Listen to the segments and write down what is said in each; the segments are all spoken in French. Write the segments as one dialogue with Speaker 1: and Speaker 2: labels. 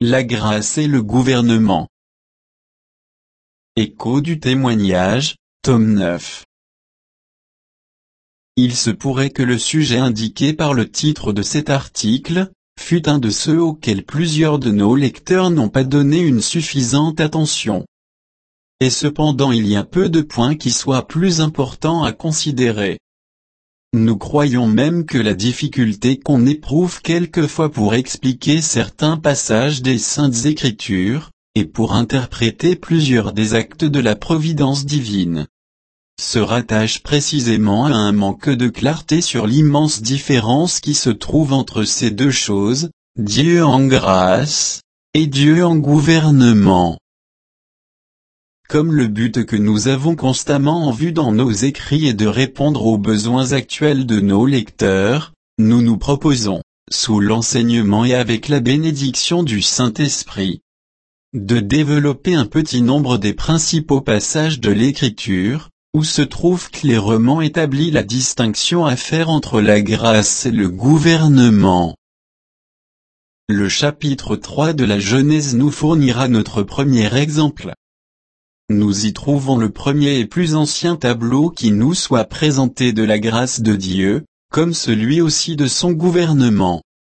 Speaker 1: la grâce et le gouvernement. Écho du témoignage, tome 9. Il se pourrait que le sujet indiqué par le titre de cet article fût un de ceux auxquels plusieurs de nos lecteurs n'ont pas donné une suffisante attention. Et cependant il y a peu de points qui soient plus importants à considérer. Nous croyons même que la difficulté qu'on éprouve quelquefois pour expliquer certains passages des Saintes Écritures, et pour interpréter plusieurs des actes de la providence divine, se rattache précisément à un manque de clarté sur l'immense différence qui se trouve entre ces deux choses, Dieu en grâce, et Dieu en gouvernement. Comme le but que nous avons constamment en vue dans nos écrits est de répondre aux besoins actuels de nos lecteurs, nous nous proposons, sous l'enseignement et avec la bénédiction du Saint-Esprit, de développer un petit nombre des principaux passages de l'Écriture, où se trouve clairement établie la distinction à faire entre la grâce et le gouvernement. Le chapitre 3 de la Genèse nous fournira notre premier exemple. Nous y trouvons le premier et plus ancien tableau qui nous soit présenté de la grâce de Dieu, comme celui aussi de son gouvernement.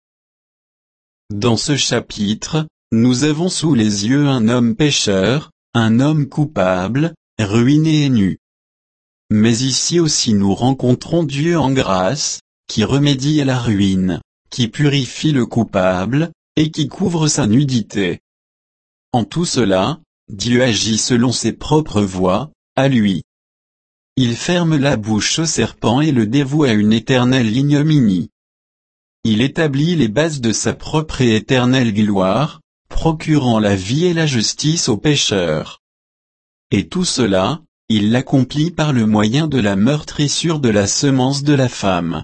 Speaker 1: Dans ce chapitre, nous avons sous les yeux un homme pécheur, un homme coupable, ruiné et nu. Mais ici aussi nous rencontrons Dieu en grâce, qui remédie à la ruine, qui purifie le coupable, et qui couvre sa nudité. En tout cela, Dieu agit selon ses propres voies, à lui. Il ferme la bouche au serpent et le dévoue à une éternelle ignominie. Il établit les bases de sa propre et éternelle gloire, procurant la vie et la justice aux pécheurs. Et tout cela, il l'accomplit par le moyen de la meurtrissure de la semence de la femme.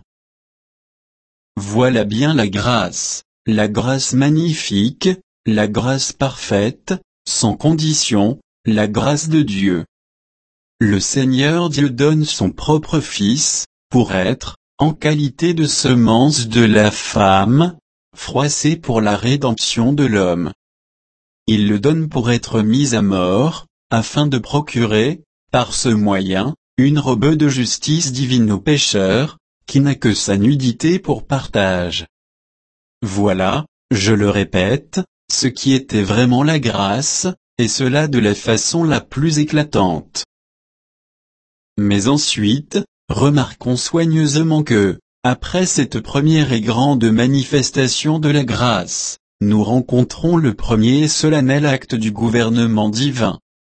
Speaker 1: Voilà bien la grâce magnifique, la grâce parfaite, sans condition, la grâce de Dieu. Le Seigneur Dieu donne son propre Fils, pour être, en qualité de semence de la femme, froissé pour la rédemption de l'homme. Il le donne pour être mis à mort, afin de procurer, par ce moyen, une robe de justice divine aux pécheurs, qui n'a que sa nudité pour partage. Voilà, je le répète, ce qui était vraiment la grâce, et cela de la façon la plus éclatante. Mais ensuite, remarquons soigneusement que, après cette première et grande manifestation de la grâce, nous rencontrons le premier et solennel acte du gouvernement divin.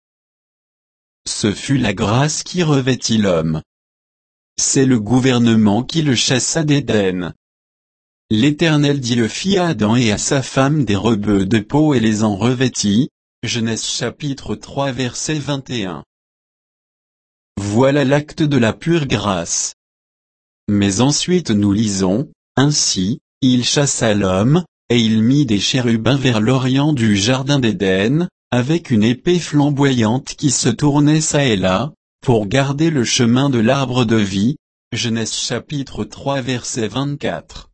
Speaker 1: Ce fut la grâce qui revêtit l'homme. C'est le gouvernement qui le chassa d'Éden. L'Éternel Dieu fit à Adam et à sa femme des robes de peau et les en revêtit. Genèse chapitre 3 verset 21. Voilà l'acte de la pure grâce. Mais ensuite nous lisons, ainsi, il chassa l'homme, et il mit des chérubins vers l'orient du jardin d'Éden, avec une épée flamboyante qui se tournait çà et là, pour garder le chemin de l'arbre de vie. Genèse chapitre 3 verset 24.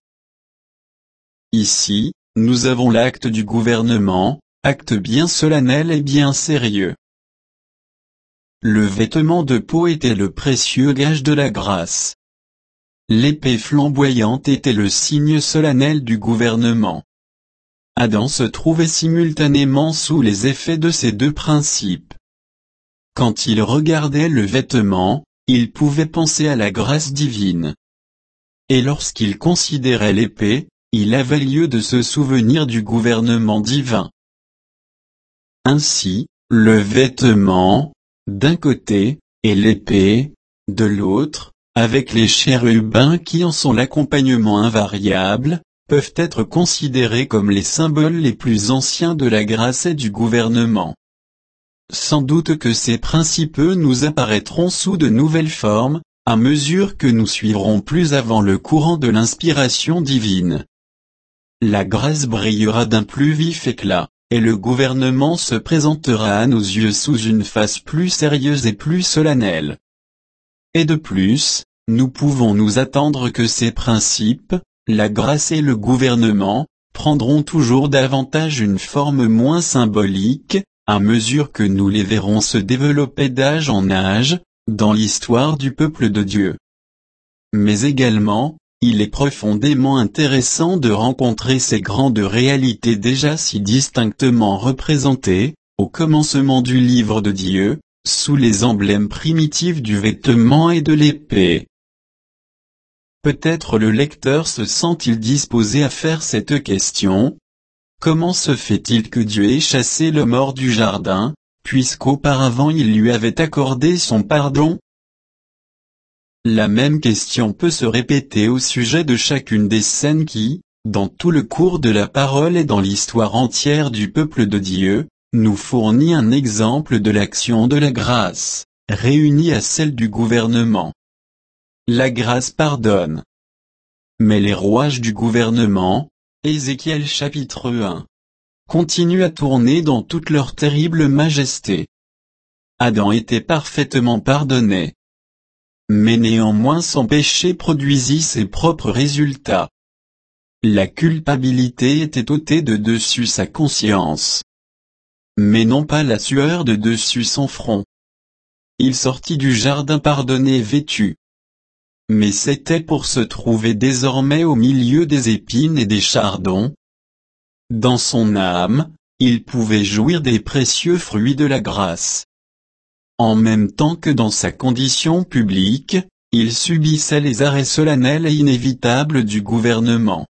Speaker 1: Ici, nous avons l'acte du gouvernement, acte bien solennel et bien sérieux. Le vêtement de peau était le précieux gage de la grâce. L'épée flamboyante était le signe solennel du gouvernement. Adam se trouvait simultanément sous les effets de ces deux principes. Quand il regardait le vêtement, il pouvait penser à la grâce divine. Et lorsqu'il considérait l'épée, il avait lieu de se souvenir du gouvernement divin. Ainsi, le vêtement, d'un côté, et l'épée, de l'autre, avec les chérubins qui en sont l'accompagnement invariable, peuvent être considérés comme les symboles les plus anciens de la grâce et du gouvernement. Sans doute que ces principes nous apparaîtront sous de nouvelles formes, à mesure que nous suivrons plus avant le courant de l'inspiration divine. La grâce brillera d'un plus vif éclat, et le gouvernement se présentera à nos yeux sous une face plus sérieuse et plus solennelle. Et de plus, nous pouvons nous attendre que ces principes, la grâce et le gouvernement, prendront toujours davantage une forme moins symbolique, à mesure que nous les verrons se développer d'âge en âge, dans l'histoire du peuple de Dieu. Mais également, il est profondément intéressant de rencontrer ces grandes réalités déjà si distinctement représentées, au commencement du livre de Dieu, sous les emblèmes primitifs du vêtement et de l'épée. Peut-être le lecteur se sent-il disposé à faire cette question. Comment se fait-il que Dieu ait chassé l'homme hors du jardin, puisqu'auparavant il lui avait accordé son pardon? La même question peut se répéter au sujet de chacune des scènes qui, dans tout le cours de la parole et dans l'histoire entière du peuple de Dieu, nous fournit un exemple de l'action de la grâce, réunie à celle du gouvernement. La grâce pardonne. Mais les rouages du gouvernement, Ézéchiel chapitre 1, continuent à tourner dans toute leur terrible majesté. Adam était parfaitement pardonné. Mais néanmoins son péché produisit ses propres résultats. La culpabilité était ôtée de dessus sa conscience. Mais non pas la sueur de dessus son front. Il sortit du jardin pardonné et vêtu. Mais c'était pour se trouver désormais au milieu des épines et des chardons. Dans son âme, il pouvait jouir des précieux fruits de la grâce. En même temps que dans sa condition publique, il subissait les arrêts solennels et inévitables du gouvernement.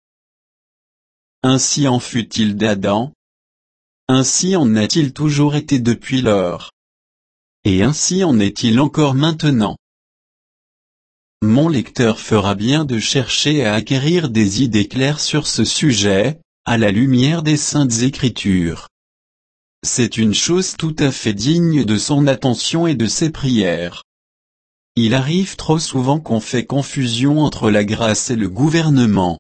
Speaker 1: Ainsi en fut-il d'Adam. Ainsi en a-t-il toujours été depuis lors. Et ainsi en est-il encore maintenant. Mon lecteur fera bien de chercher à acquérir des idées claires sur ce sujet, à la lumière des Saintes Écritures. C'est une chose tout à fait digne de son attention et de ses prières. Il arrive trop souvent qu'on fait confusion entre la grâce et le gouvernement.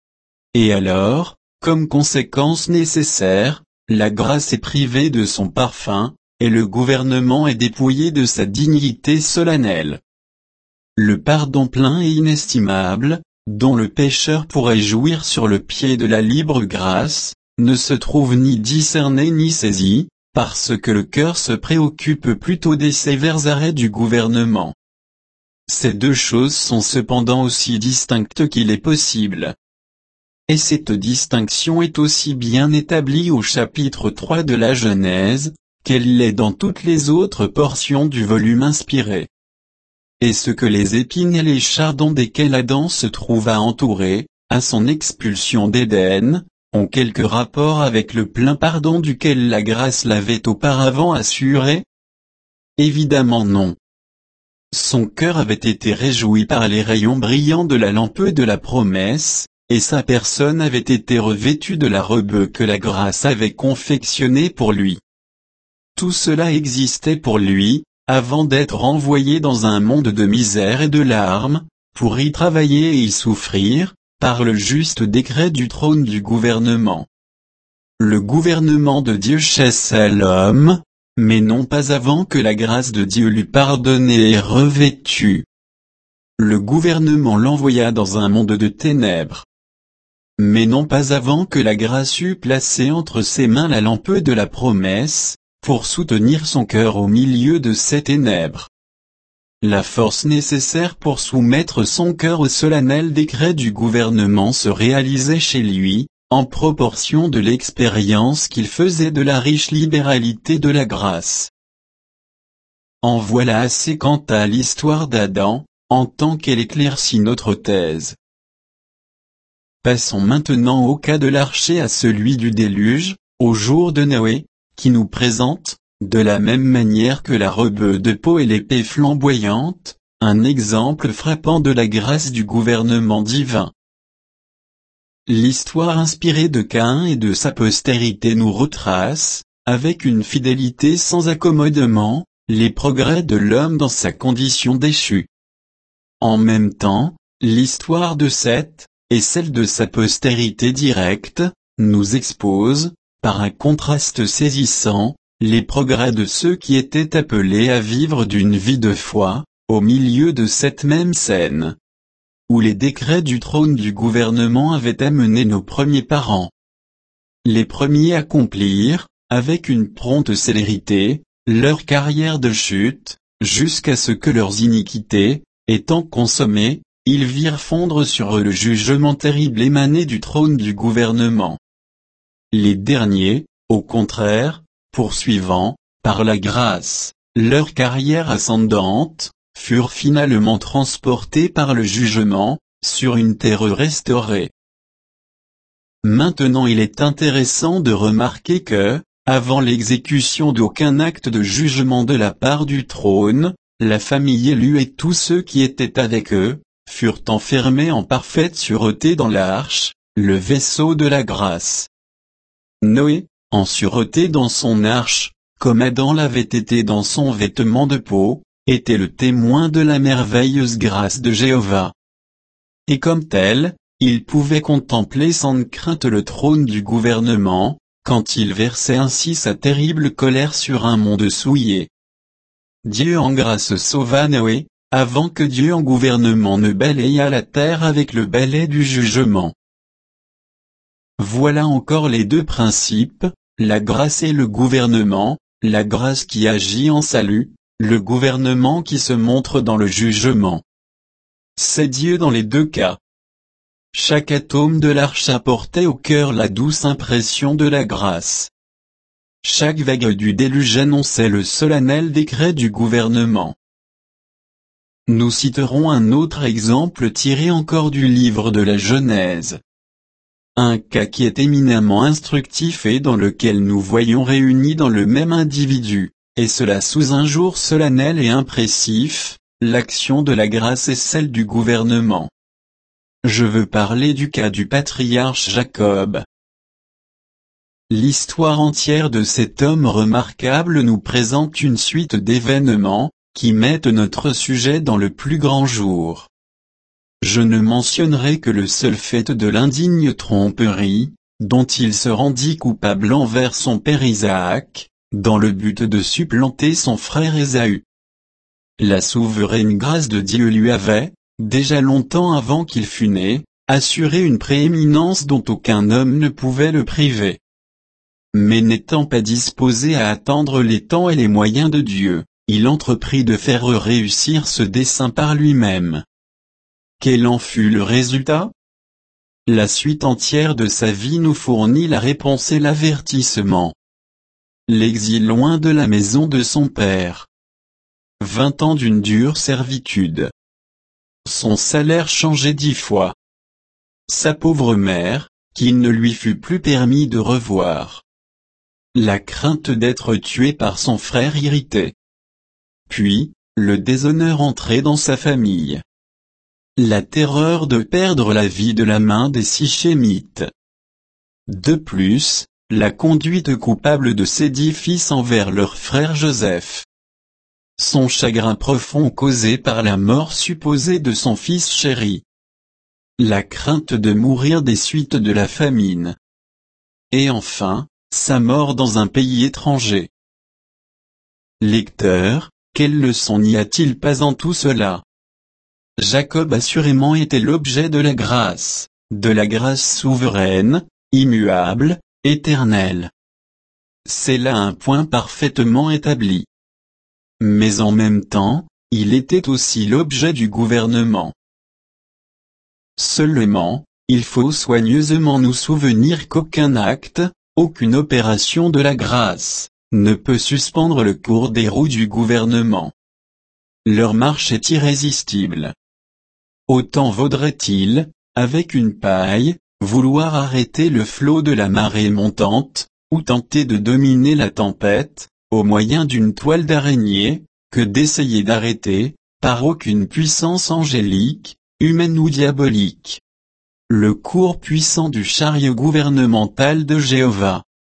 Speaker 1: Et alors, comme conséquence nécessaire, la grâce est privée de son parfum, et le gouvernement est dépouillé de sa dignité solennelle. Le pardon plein et inestimable, dont le pécheur pourrait jouir sur le pied de la libre grâce, ne se trouve ni discerné ni saisi, parce que le cœur se préoccupe plutôt des sévères arrêts du gouvernement. Ces deux choses sont cependant aussi distinctes qu'il est possible. Et cette distinction est aussi bien établie au chapitre 3 de la Genèse, qu'elle l'est dans toutes les autres portions du volume inspiré. Et ce que les épines et les chardons desquels Adam se trouva entouré, à son expulsion d'Éden, ont quelque rapport avec le plein pardon duquel la grâce l'avait auparavant assuré? Évidemment non. Son cœur avait été réjoui par les rayons brillants de la lampe de la promesse, et sa personne avait été revêtue de la robe que la grâce avait confectionnée pour lui. Tout cela existait pour lui, avant d'être envoyé dans un monde de misère et de larmes, pour y travailler et y souffrir, par le juste décret du trône du gouvernement. Le gouvernement de Dieu chassa l'homme, mais non pas avant que la grâce de Dieu l'eût pardonné et revêtu. Le gouvernement l'envoya dans un monde de ténèbres. Mais non pas avant que la grâce eût placé entre ses mains la lampe de la promesse, pour soutenir son cœur au milieu de ces ténèbres. La force nécessaire pour soumettre son cœur au solennel décret du gouvernement se réalisait chez lui, en proportion de l'expérience qu'il faisait de la riche libéralité de la grâce. En voilà assez quant à l'histoire d'Adam, en tant qu'elle éclaircit notre thèse. Passons maintenant au cas de l'arche et à celui du déluge, au jour de Noé, qui nous présente, de la même manière que la robe de peau et l'épée flamboyante, un exemple frappant de la grâce du gouvernement divin. L'histoire inspirée de Caïn et de sa postérité nous retrace, avec une fidélité sans accommodement, les progrès de l'homme dans sa condition déchue. En même temps, l'histoire de Seth, et celle de sa postérité directe, nous expose, par un contraste saisissant, les progrès de ceux qui étaient appelés à vivre d'une vie de foi, au milieu de cette même scène, où les décrets du trône du gouvernement avaient amené nos premiers parents, Les premiers accomplirent, avec une prompte célérité, leur carrière de chute, jusqu'à ce que leurs iniquités, étant consommées, ils virent fondre sur eux le jugement terrible émané du trône du gouvernement. Les derniers, au contraire, poursuivant, par la grâce, leur carrière ascendante, furent finalement transportés par le jugement, sur une terre restaurée. Maintenant il est intéressant de remarquer que, avant l'exécution d'aucun acte de jugement de la part du trône, la famille élue et tous ceux qui étaient avec eux, furent enfermés en parfaite sûreté dans l'arche, le vaisseau de la grâce. Noé, en sûreté dans son arche, comme Adam l'avait été dans son vêtement de peau, était le témoin de la merveilleuse grâce de Jéhovah. Et comme tel, il pouvait contempler sans crainte le trône du gouvernement, quand il versait ainsi sa terrible colère sur un monde souillé. Dieu en grâce sauva Noé, avant que Dieu en gouvernement ne balayât la terre avec le balai du jugement. Voilà encore les deux principes, la grâce et le gouvernement, la grâce qui agit en salut, le gouvernement qui se montre dans le jugement. C'est Dieu dans les deux cas. Chaque atome de l'arche apportait au cœur la douce impression de la grâce. Chaque vague du déluge annonçait le solennel décret du gouvernement. Nous citerons un autre exemple tiré encore du livre de la Genèse. Un cas qui est éminemment instructif et dans lequel nous voyons réunis dans le même individu, et cela sous un jour solennel et impressif, l'action de la grâce et celle du gouvernement. Je veux parler du cas du patriarche Jacob. L'histoire entière de cet homme remarquable nous présente une suite d'événements, qui mettent notre sujet dans le plus grand jour. Je ne mentionnerai que le seul fait de l'indigne tromperie, dont il se rendit coupable envers son père Isaac, dans le but de supplanter son frère Ésaü. La souveraine grâce de Dieu lui avait, déjà longtemps avant qu'il fût né, assuré une prééminence dont aucun homme ne pouvait le priver. Mais n'étant pas disposé à attendre les temps et les moyens de Dieu, il entreprit de faire réussir ce dessein par lui-même. Quel en fut le résultat? La suite entière de sa vie nous fournit la réponse et l'avertissement. L'exil loin de la maison de son père. 20 ans d'une dure servitude. Son salaire changé 10 fois. Sa pauvre mère, qu'il ne lui fut plus permis de revoir. La crainte d'être tué par son frère irrité. Puis, le déshonneur entré dans sa famille. La terreur de perdre la vie de la main des Sichémites. De plus, la conduite coupable de ses 10 fils envers leur frère Joseph. Son chagrin profond causé par la mort supposée de son fils chéri. La crainte de mourir des suites de la famine. Et enfin, sa mort dans un pays étranger. Lecteur, quelle leçon n'y a-t-il pas en tout cela? Jacob assurément était l'objet de la grâce souveraine, immuable, éternelle. C'est là un point parfaitement établi. Mais en même temps, il était aussi l'objet du gouvernement. Seulement, il faut soigneusement nous souvenir qu'aucun acte, aucune opération de la grâce, ne peut suspendre le cours des roues du gouvernement. Leur marche est irrésistible. Autant vaudrait-il, avec une paille, vouloir arrêter le flot de la marée montante, ou tenter de dominer la tempête, au moyen d'une toile d'araignée, que d'essayer d'arrêter, par aucune puissance angélique, humaine ou diabolique, le cours puissant du chariot gouvernemental de Jéhovah.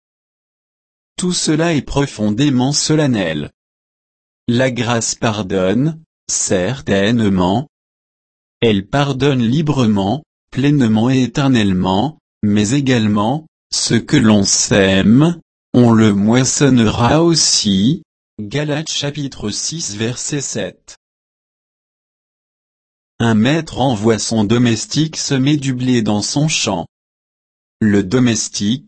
Speaker 1: Tout cela est profondément solennel. La grâce pardonne, certainement. Elle pardonne librement, pleinement et éternellement, mais également, ce que l'on sème, on le moissonnera aussi. Galates chapitre 6 verset 7. Un maître envoie son domestique semer du blé dans son champ. Le domestique,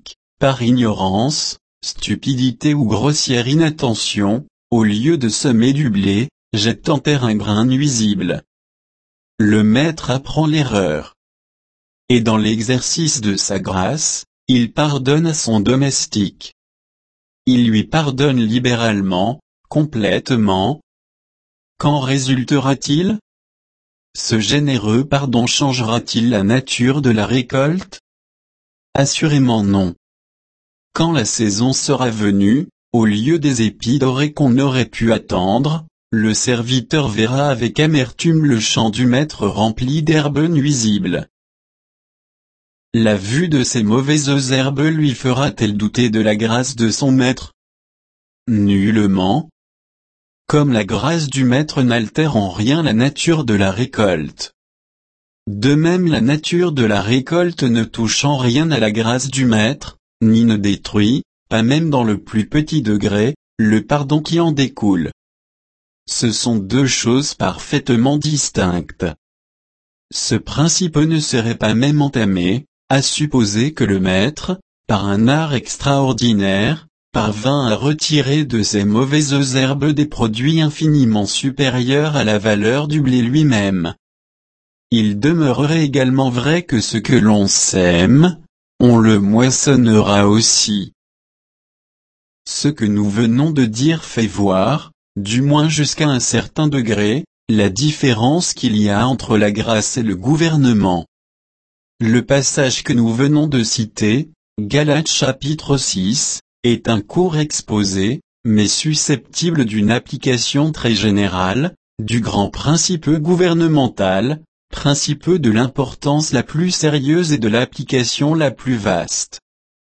Speaker 1: par ignorance, stupidité ou grossière inattention, au lieu de semer du blé, jette en terre un grain nuisible. Le maître apprend l'erreur. Et dans l'exercice de sa grâce, il pardonne à son domestique. Il lui pardonne libéralement, complètement. Qu'en résultera-t-il? Ce généreux pardon changera-t-il la nature de la récolte? Assurément non. Quand la saison sera venue, au lieu des épis dorés qu'on aurait pu attendre, le serviteur verra avec amertume le champ du maître rempli d'herbes nuisibles. La vue de ces mauvaises herbes lui fera-t-elle douter de la grâce de son maître? Nullement. Comme la grâce du maître n'altère en rien la nature de la récolte. De même la nature de la récolte ne touche en rien à la grâce du maître, ni ne détruit, pas même dans le plus petit degré, le pardon qui en découle. Ce sont deux choses parfaitement distinctes. Ce principe ne serait pas même entamé, à supposer que le maître, par un art extraordinaire, parvint à retirer de ces mauvaises herbes des produits infiniment supérieurs à la valeur du blé lui-même. Il demeurerait également vrai que ce que l'on sème, on le moissonnera aussi. Ce que nous venons de dire fait voir, du moins jusqu'à un certain degré, la différence qu'il y a entre la grâce et le gouvernement. Le passage que nous venons de citer, Galates chapitre 6, est un court exposé, mais susceptible d'une application très générale, du grand principe gouvernemental, principe de l'importance la plus sérieuse et de l'application la plus vaste.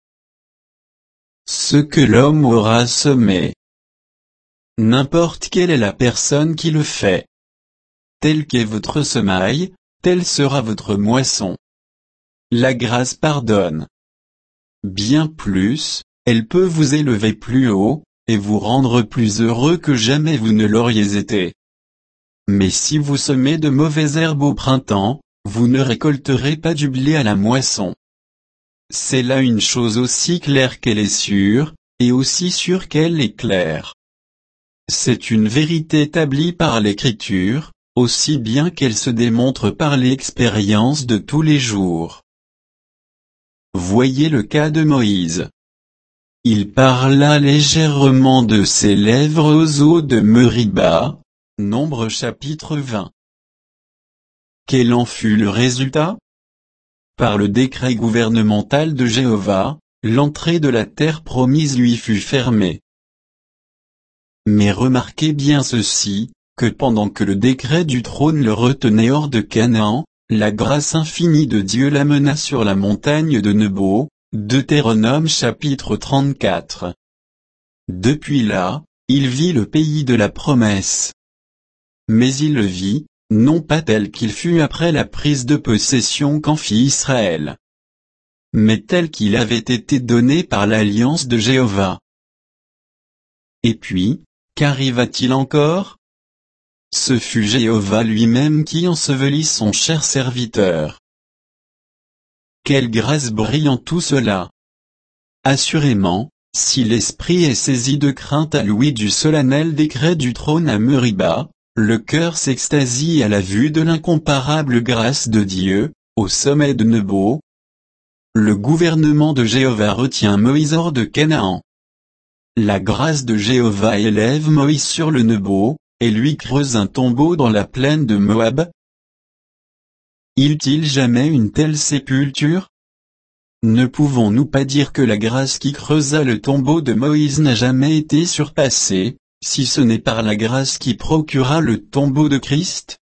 Speaker 1: Ce que l'homme aura semé. N'importe quelle est la personne qui le fait. Tel qu'est votre semaille, telle sera votre moisson. La grâce pardonne. Bien plus, elle peut vous élever plus haut, et vous rendre plus heureux que jamais vous ne l'auriez été. Mais si vous semez de mauvaises herbes au printemps, vous ne récolterez pas du blé à la moisson. C'est là une chose aussi claire qu'elle est sûre, et aussi sûre qu'elle est claire. C'est une vérité établie par l'Écriture, aussi bien qu'elle se démontre par l'expérience de tous les jours. Voyez le cas de Moïse. Il parla légèrement de ses lèvres aux eaux de Meriba, Nombre chapitre 20. Quel en fut le résultat? Par le décret gouvernemental de Jéhovah, l'entrée de la terre promise lui fut fermée. Mais remarquez bien ceci, que pendant que le décret du trône le retenait hors de Canaan, la grâce infinie de Dieu l'amena sur la montagne de Nebo, Deutéronome chapitre 34. Depuis là, il vit le pays de la promesse. Mais il le vit, non pas tel qu'il fut après la prise de possession qu'en fit Israël, mais tel qu'il avait été donné par l'alliance de Jéhovah. Et puis, qu'arriva-t-il encore? Ce fut Jéhovah lui-même qui ensevelit son cher serviteur. Quelle grâce brille en tout cela! Assurément, si l'esprit est saisi de crainte à l'ouïe du solennel décret du trône à Meriba, le cœur s'extasie à la vue de l'incomparable grâce de Dieu, au sommet de Nebo. Le gouvernement de Jéhovah retient Moïse hors de Canaan. La grâce de Jéhovah élève Moïse sur le Nebo, et lui creuse un tombeau dans la plaine de Moab. Y eut-il jamais une telle sépulture? Ne pouvons-nous pas dire que la grâce qui creusa le tombeau de Moïse n'a jamais été surpassée, si ce n'est par la grâce qui procura le tombeau de Christ?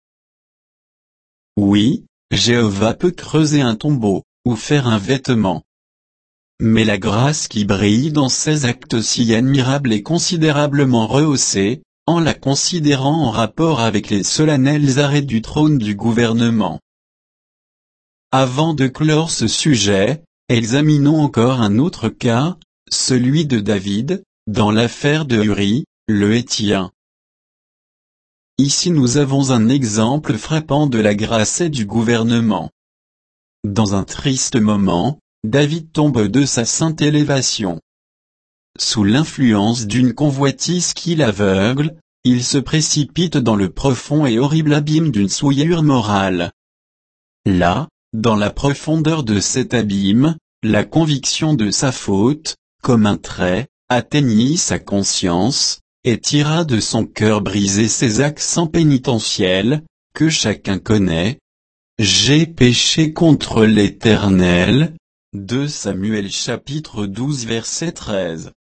Speaker 1: Oui, Jéhovah peut creuser un tombeau, ou faire un vêtement. Mais la grâce qui brille dans ces actes si admirables est considérablement rehaussée, en la considérant en rapport avec les solennels arrêts du trône du gouvernement. Avant de clore ce sujet, examinons encore un autre cas, celui de David, dans l'affaire de Uri, le Héthien. Ici nous avons un exemple frappant de la grâce et du gouvernement. Dans un triste moment, David tombe de sa sainte élévation. Sous l'influence d'une convoitise qui l'aveugle, il se précipite dans le profond et horrible abîme d'une souillure morale. Là, dans la profondeur de cet abîme, la conviction de sa faute, comme un trait, atteignit sa conscience, et tira de son cœur brisé ces accents pénitentiels, que chacun connaît. J'ai péché contre l'Éternel. 2 Samuel chapitre 12 verset 13.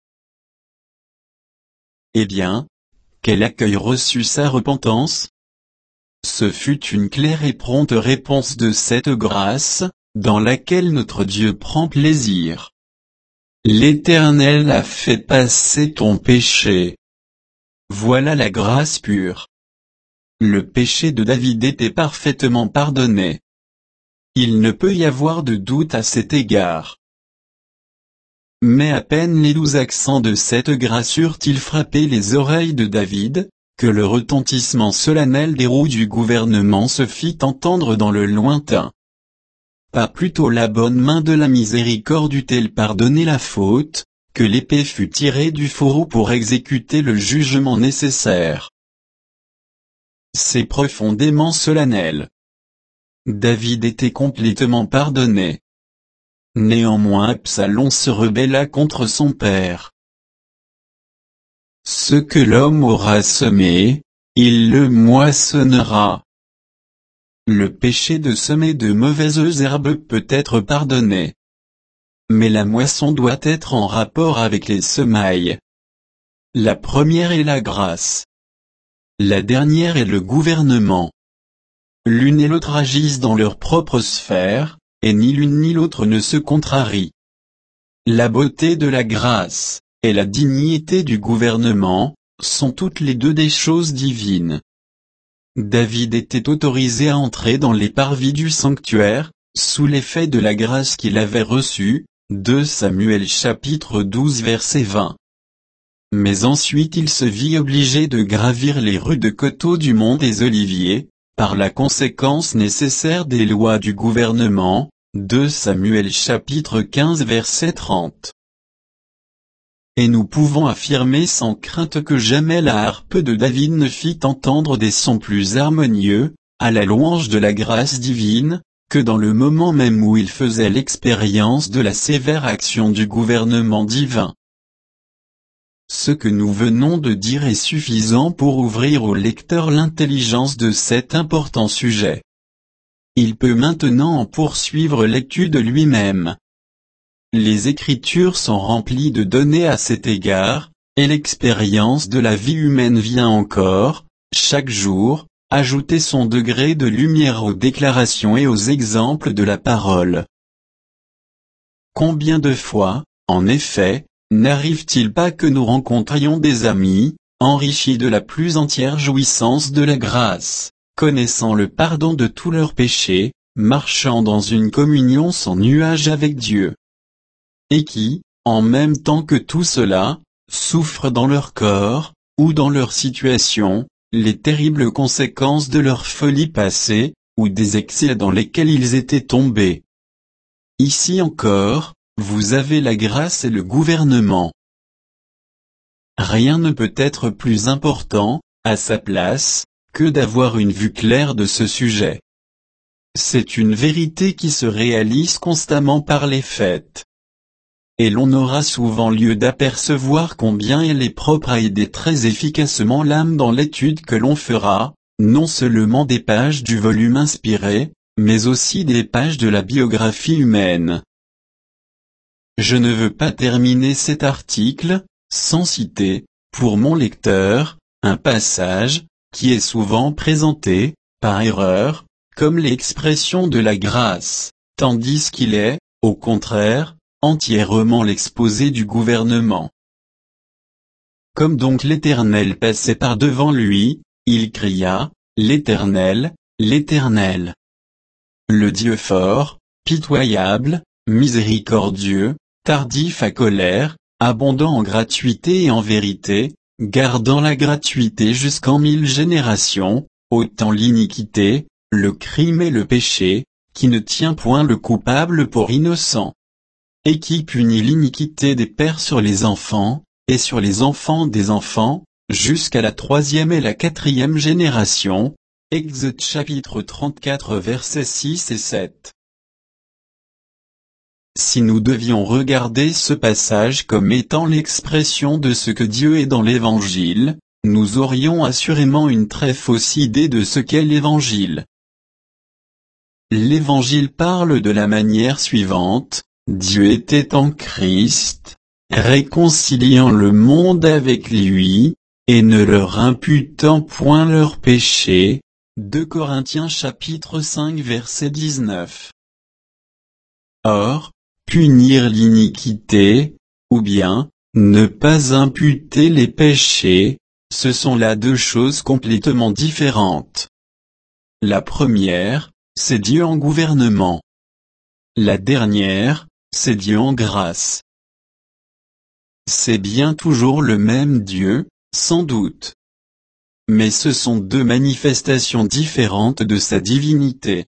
Speaker 1: Eh bien, quel accueil reçut sa repentance? Ce fut une claire et prompte réponse de cette grâce, dans laquelle notre Dieu prend plaisir. L'Éternel a fait passer ton péché. Voilà la grâce pure. Le péché de David était parfaitement pardonné. Il ne peut y avoir de doute à cet égard. Mais à peine les 12 accents de cette grâce eurent-ils frappé les oreilles de David, que le retentissement solennel des roues du gouvernement se fit entendre dans le lointain. Pas plutôt la bonne main de la miséricorde eût-elle pardonné la faute, que l'épée fut tirée du fourreau pour exécuter le jugement nécessaire. C'est profondément solennel. David était complètement pardonné. Néanmoins Absalom se rebella contre son père. Ce que l'homme aura semé, il le moissonnera. Le péché de semer de mauvaises herbes peut être pardonné. Mais la moisson doit être en rapport avec les semailles. La première est la grâce. La dernière est le gouvernement. L'une et l'autre agissent dans leur propre sphère, et ni l'une ni l'autre ne se contrarient. La beauté de la grâce, et la dignité du gouvernement, sont toutes les deux des choses divines. David était autorisé à entrer dans les parvis du sanctuaire, sous l'effet de la grâce qu'il avait reçue, 2 Samuel chapitre 12 verset 20. Mais ensuite il se vit obligé de gravir les rues de Coteau du Mont des Oliviers, par la conséquence nécessaire des lois du gouvernement, 2 Samuel chapitre 15 verset 30. Et nous pouvons affirmer sans crainte que jamais la harpe de David ne fit entendre des sons plus harmonieux, à la louange de la grâce divine, que dans le moment même où il faisait l'expérience de la sévère action du gouvernement divin. Ce que nous venons de dire est suffisant pour ouvrir au lecteur l'intelligence de cet important sujet. Il peut maintenant en poursuivre l'étude lui-même. Les Écritures sont remplies de données à cet égard, et l'expérience de la vie humaine vient encore, chaque jour, ajouter son degré de lumière aux déclarations et aux exemples de la parole. Combien de fois, en effet, n'arrive-t-il pas que nous rencontrions des amis, enrichis de la plus entière jouissance de la grâce, connaissant le pardon de tous leurs péchés, marchant dans une communion sans nuage avec Dieu, et qui, en même temps que tout cela, souffrent dans leur corps, ou dans leur situation, les terribles conséquences de leur folie passée, ou des excès dans lesquels ils étaient tombés. Ici encore, vous avez la grâce et le gouvernement. Rien ne peut être plus important, à sa place, que d'avoir une vue claire de ce sujet. C'est une vérité qui se réalise constamment par les faits. Et l'on aura souvent lieu d'apercevoir combien elle est propre à aider très efficacement l'âme dans l'étude que l'on fera, non seulement des pages du volume inspiré, mais aussi des pages de la biographie humaine. Je ne veux pas terminer cet article, sans citer, pour mon lecteur, un passage, qui est souvent présenté, par erreur, comme l'expression de la grâce, tandis qu'il est, au contraire, entièrement l'exposé du gouvernement. Comme donc l'Éternel passait par devant lui, il cria, l'Éternel, l'Éternel. Le Dieu fort, pitoyable, miséricordieux, tardif à colère, abondant en gratuité et en vérité, gardant la gratuité jusqu'en 1000 générations, ôtant l'iniquité, le crime et le péché, qui ne tient point le coupable pour innocent. et qui punit l'iniquité des pères sur les enfants, et sur les enfants des enfants, jusqu'à la 3e et la 4e génération. Exode chapitre 34 versets 6 et 7. Si nous devions regarder ce passage comme étant l'expression de ce que Dieu est dans l'Évangile, nous aurions assurément une très fausse idée de ce qu'est l'Évangile. L'Évangile parle de la manière suivante: Dieu était en Christ, réconciliant le monde avec lui, et ne leur imputant point leurs péchés. 2 Corinthiens chapitre 5 verset 19. Or, punir l'iniquité, ou bien, ne pas imputer les péchés, ce sont là deux choses complètement différentes. La première, c'est Dieu en gouvernement. La dernière, c'est Dieu en grâce. C'est bien toujours le même Dieu, sans doute. Mais ce sont deux manifestations différentes de sa divinité.